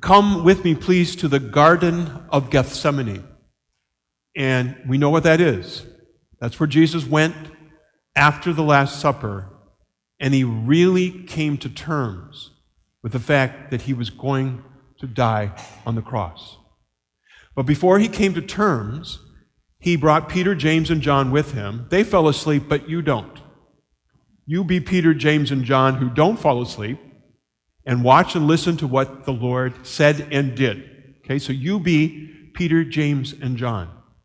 come with me, please, to the Garden of Gethsemane. And we know what that is. That's where Jesus went after the Last Supper, and he really came to terms with the fact that he was going to die on the cross. But before he came to terms, he brought Peter, James, and John with him. They fell asleep, but you don't. You be Peter, James, and John who don't fall asleep, and watch and listen to what the Lord said and did. Okay, so you be Peter, James, and John.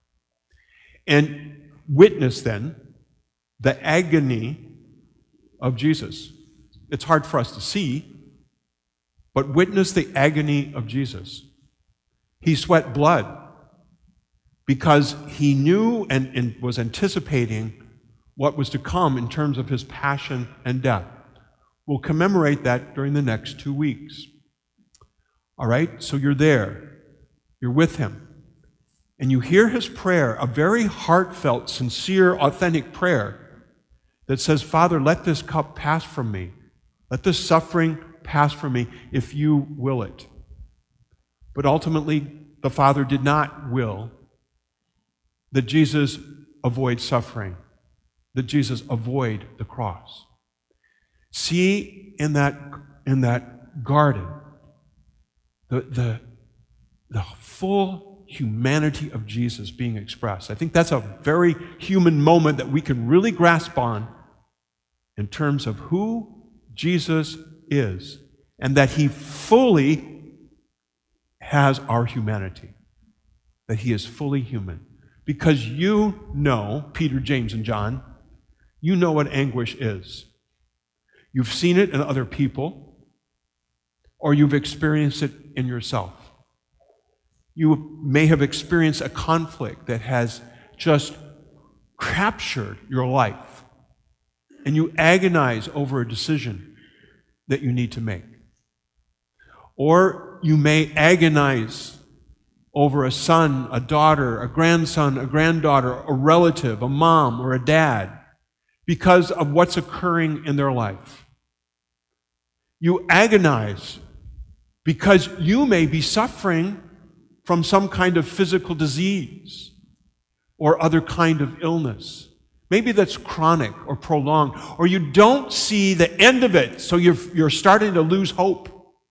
And witness then the agony of Jesus. It's hard for us to see, but witness the agony of Jesus. He sweat blood because he knew and was anticipating what was to come in terms of his passion and death. We'll commemorate that during the next 2 weeks. All right, so you're there. You're with him. And you hear his prayer, a very heartfelt, sincere, authentic prayer that says, Father, let this cup pass from me. Let this suffering pass from me if you will it. But ultimately, the Father did not will that Jesus avoid suffering, that Jesus avoid the cross. See in that garden the full humanity of Jesus being expressed. I think that's a very human moment that we can really grasp on in terms of who Jesus is and that he fully has our humanity, that he is fully human. Because you know, Peter, James, and John, you know what anguish is. You've seen it in other people, or you've experienced it in yourself. You may have experienced a conflict that has just captured your life, and you agonize over a decision that you need to make. Or you may agonize over a son, a daughter, a grandson, a granddaughter, a relative, a mom, or a dad, because of what's occurring in their life. You agonize because you may be suffering from some kind of physical disease or other kind of illness. Maybe that's chronic or prolonged, or you don't see the end of it, so you're starting to lose hope.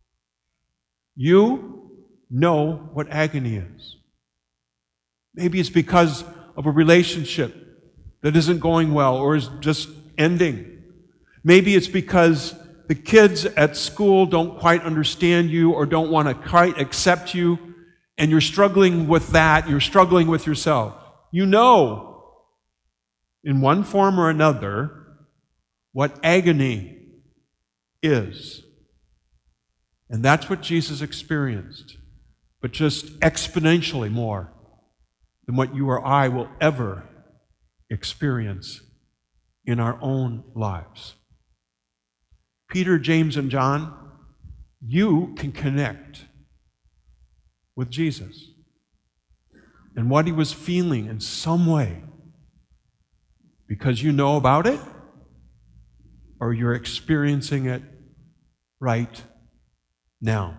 You know what agony is. Maybe it's because of a relationship that isn't going well or is just ending. Maybe it's because the kids at school don't quite understand you or don't want to quite accept you, and you're struggling with that, you're struggling with yourself. You know, in one form or another, what agony is. And that's what Jesus experienced, but just exponentially more than what you or I will ever experience in our own lives. Peter, James, and John, you can connect with Jesus and what he was feeling in some way because you know about it or you're experiencing it right now.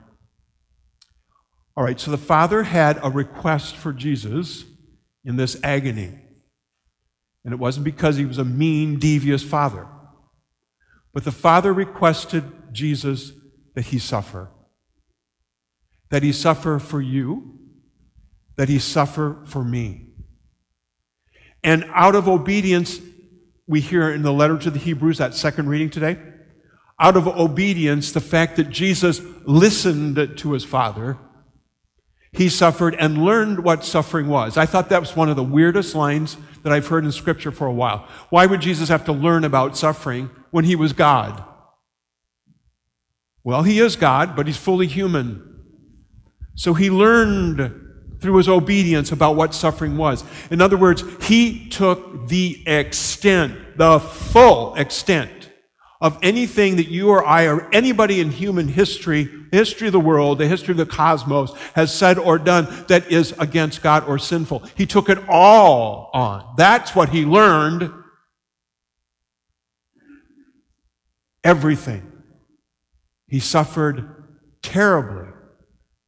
All right, so the Father had a request for Jesus in this agony. And it wasn't because he was a mean, devious Father. But the Father requested Jesus that he suffer. That he suffer for you. That he suffer for me. And out of obedience, we hear in the letter to the Hebrews, that second reading today, out of obedience, the fact that Jesus listened to his Father, he suffered and learned what suffering was. I thought that was one of the weirdest lines that I've heard in Scripture for a while. Why would Jesus have to learn about suffering when he was God? Well, he is God, but he's fully human. So he learned through his obedience about what suffering was. In other words, he took the extent, the full extent of anything that you or I or anybody in human history, the history of the world, the history of the cosmos, has said or done that is against God or sinful. He took it all on. That's what he learned. Everything. He suffered terribly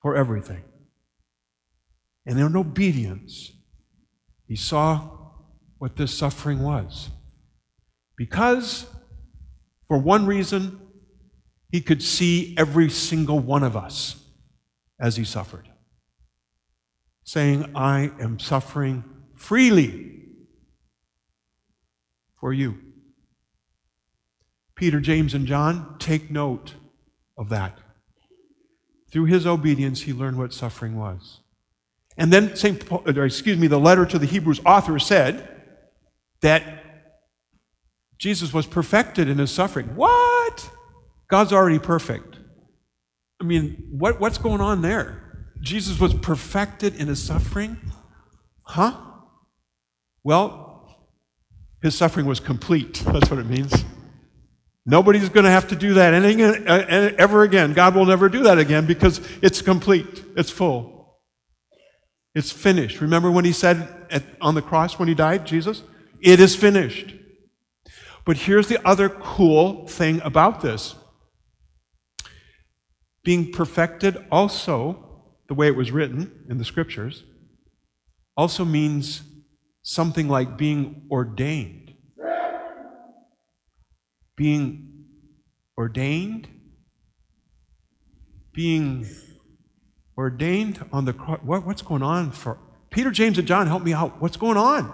for everything. And in obedience, he saw what this suffering was. Because, for one reason, he could see every single one of us as he suffered, saying, I am suffering freely for you. Peter, James, and John, take note of that. Through his obedience, he learned what suffering was. And then the letter to the Hebrews author said that Jesus was perfected in his suffering. What? God's already perfect. I mean, what's going on there? Jesus was perfected in his suffering? Huh? Well, his suffering was complete. That's what it means. Nobody's going to have to do that ever again. God will never do that again because it's complete. It's full. It's finished. Remember when he said on the cross when he died, Jesus? It is finished. But here's the other cool thing about this. Being perfected also, the way it was written in the Scriptures, also means something like being ordained. Being ordained? Being ordained on the cross. What's going on? For Peter, James, and John, help me out. What's going on?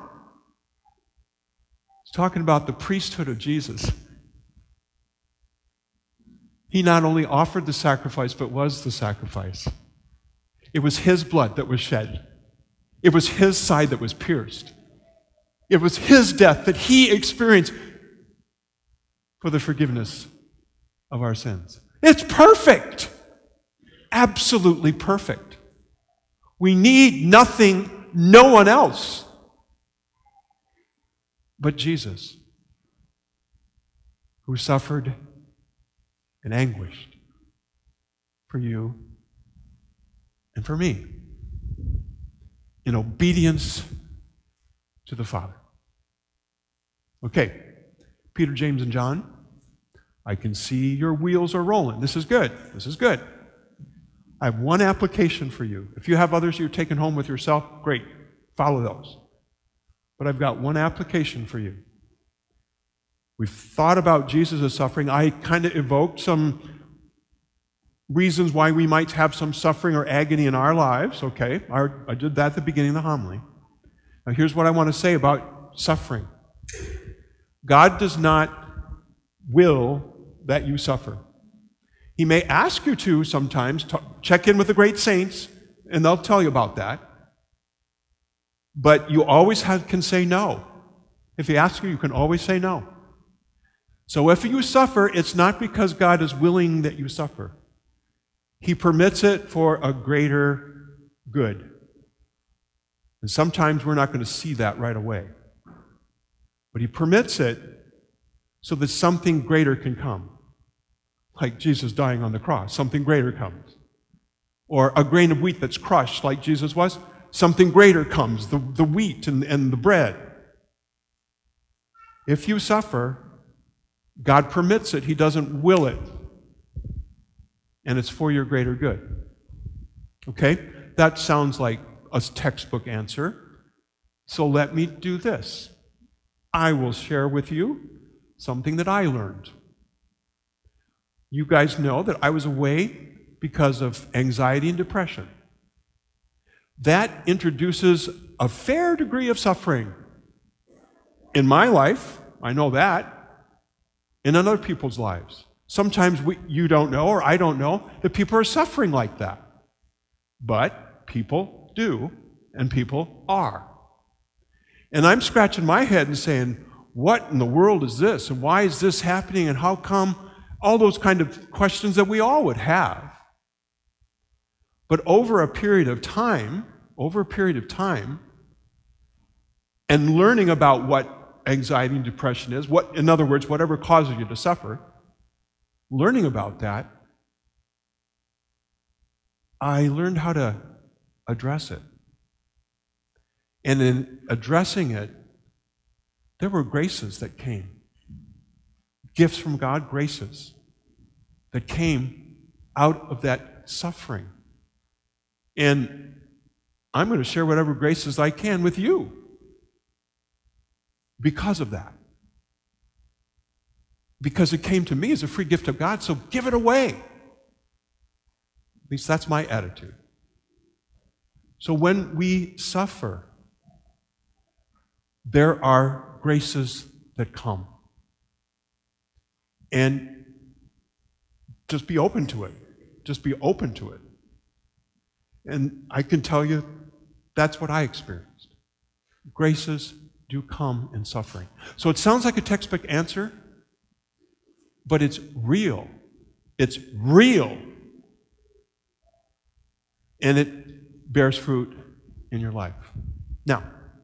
It's talking about the priesthood of Jesus. He not only offered the sacrifice, but was the sacrifice. It was his blood that was shed. It was his side that was pierced. It was his death that he experienced for the forgiveness of our sins. It's perfect. Absolutely perfect. We need nothing, no one else but Jesus, who suffered and anguished for you and for me in obedience to the Father. Okay, Peter, James, and John, I can see your wheels are rolling. This is good. This is good. I have one application for you. If you have others you're taking home with yourself, great. Follow those. But I've got one application for you. We've thought about Jesus' suffering. I kind of evoked some reasons why we might have some suffering or agony in our lives. Okay, I did that at the beginning of the homily. Now here's what I want to say about suffering. God does not will that you suffer. He may ask you to sometimes check in with the great saints, and they'll tell you about that. But you always can say no. If he asks you, you can always say no. So if you suffer, it's not because God is willing that you suffer. He permits it for a greater good. And sometimes we're not going to see that right away. But he permits it so that something greater can come. Like Jesus dying on the cross, something greater comes. Or a grain of wheat that's crushed like Jesus was, something greater comes, the wheat and the bread. If you suffer, God permits it. He doesn't will it. And it's for your greater good. Okay? That sounds like a textbook answer. So let me do this. I will share with you something that I learned. You guys know that I was away because of anxiety and depression. That introduces a fair degree of suffering. In my life, I know that. In other people's lives. Sometimes you don't know, or I don't know, that people are suffering like that. But people do, and people are. And I'm scratching my head and saying, what in the world is this? And why is this happening? And how come? All those kind of questions that we all would have. But over a period of time, and learning about what anxiety and depression is, in other words, whatever causes you to suffer, learning about that, I learned how to address it. And in addressing it, there were graces that came. Gifts from God, graces that came out of that suffering. And I'm going to share whatever graces I can with you because of that. Because it came to me as a free gift of God, so give it away. At least that's my attitude. So when we suffer, there are graces that come. And just be open to it. Just be open to it. And I can tell you, that's what I experienced. Graces do come in suffering. So it sounds like a textbook answer, but it's real. It's real. And it bears fruit in your life. Now,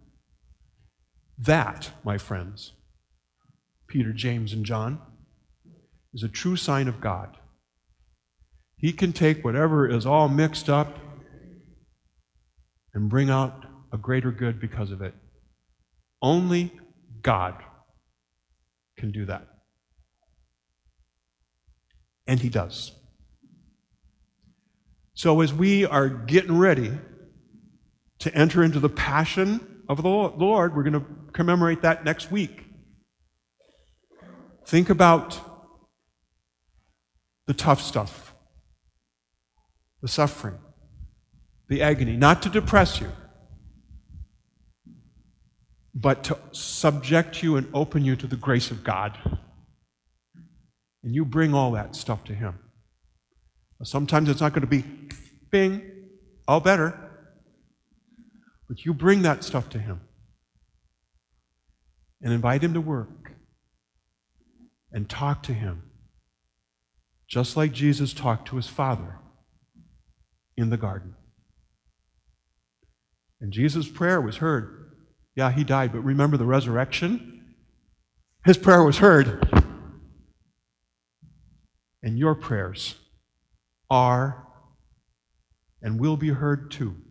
that, my friends, Peter, James, and John, is a true sign of God. He can take whatever is all mixed up and bring out a greater good because of it. Only God can do that. And He does. So as we are getting ready to enter into the passion of the Lord, we're going to commemorate that next week. Think about the tough stuff, the suffering, the agony, not to depress you, but to subject you and open you to the grace of God. And you bring all that stuff to Him. Sometimes it's not going to be, bing, all better. But you bring that stuff to Him and invite Him to work and talk to Him, just like Jesus talked to His Father in the garden. And Jesus' prayer was heard. Yeah, He died, but remember the resurrection? His prayer was heard. And your prayers are and will be heard too.